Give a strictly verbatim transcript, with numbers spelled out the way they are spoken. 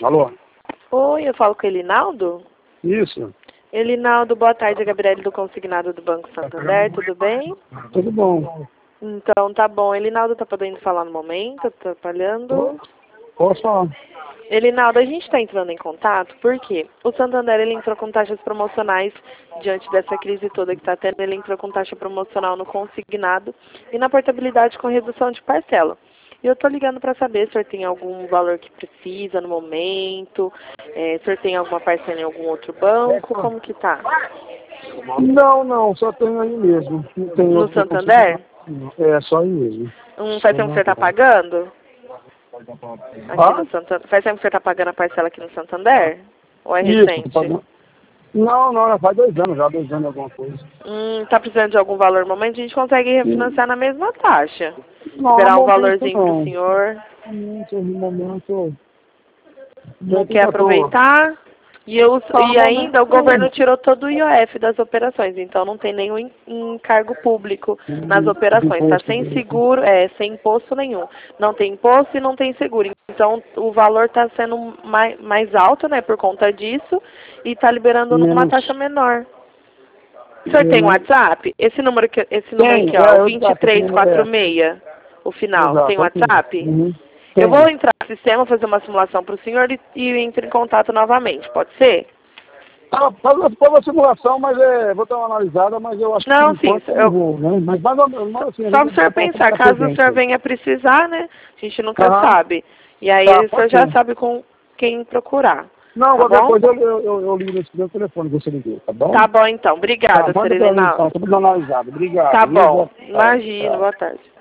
Alô? Oi, eu falo com o Elinaldo? Isso. Elinaldo, boa tarde, Gabriele do Consignado do Banco Santander, tudo bem? Tudo bom. Então, tá bom. Elinaldo tá podendo falar no momento, tá atrapalhando? Posso falar? Elinaldo, a gente está entrando em contato porque o Santander ele entrou com taxas promocionais diante dessa crise toda que está tendo. Ele entrou com taxa promocional no consignado e na portabilidade com redução de parcela. E eu estou ligando para saber se o senhor tem algum valor que precisa no momento, é, se o senhor tem alguma parcela em algum outro banco, como que tá? Não, não, só tenho aí mesmo. Não tem No outro Santander? É, só aí mesmo. Um, faz tempo que o senhor está pagando? Aqui Ah? no Santander. Faz tempo que o senhor está pagando a parcela aqui no Santander? Ou é Isso, recente? tô pagando. Não, não, já faz dois anos, já dois anos alguma coisa. Hum, tá precisando de algum valor no momento? A gente consegue refinanciar na mesma taxa. Não, Liberar no um momento valorzinho não. pro senhor. Não, no momento... Não quer aproveitar? E, eu, Tá, no e ainda o momento governo não. tirou todo o I O F das operações, então não tem nenhum en- encargo público nas operações. Está sem seguro, é, sem imposto nenhum. Não tem imposto e não tem seguro. Então o valor está sendo mais, mais alto, né, por conta disso, e está liberando uma Menos. taxa menor. O senhor tem WhatsApp? Esse número, que, esse número Tem, aqui, é, ó, o eu vinte e três quarenta e seis, o final, tem Exato, ok. WhatsApp? Uhum. Eu vou Tem. entrar no sistema, fazer uma simulação para o senhor e, e entre em contato novamente, pode ser? Ah, faz uma, faz uma simulação, mas é, vou dar uma analisada, mas eu acho que por Não, sim, enquanto eu não eu, vou, né? Mas mais ou menos, mas, assim, a só gente para o senhor pode pensar, ficar caso o senhor presente. venha precisar, né, a gente nunca Aham. sabe. E aí Tá, o senhor pode já ser. sabe com quem procurar, Não, tá qualquer bom? coisa eu, eu, eu, eu ligo nesse meu telefone que você ligou, tá bom? Tá bom então, Tá, obrigada, manda pra mim então, Serenal. tô dando analisado. Obrigado, Tá viu? Boa bom, tarde. imagino, Tchau. boa tarde.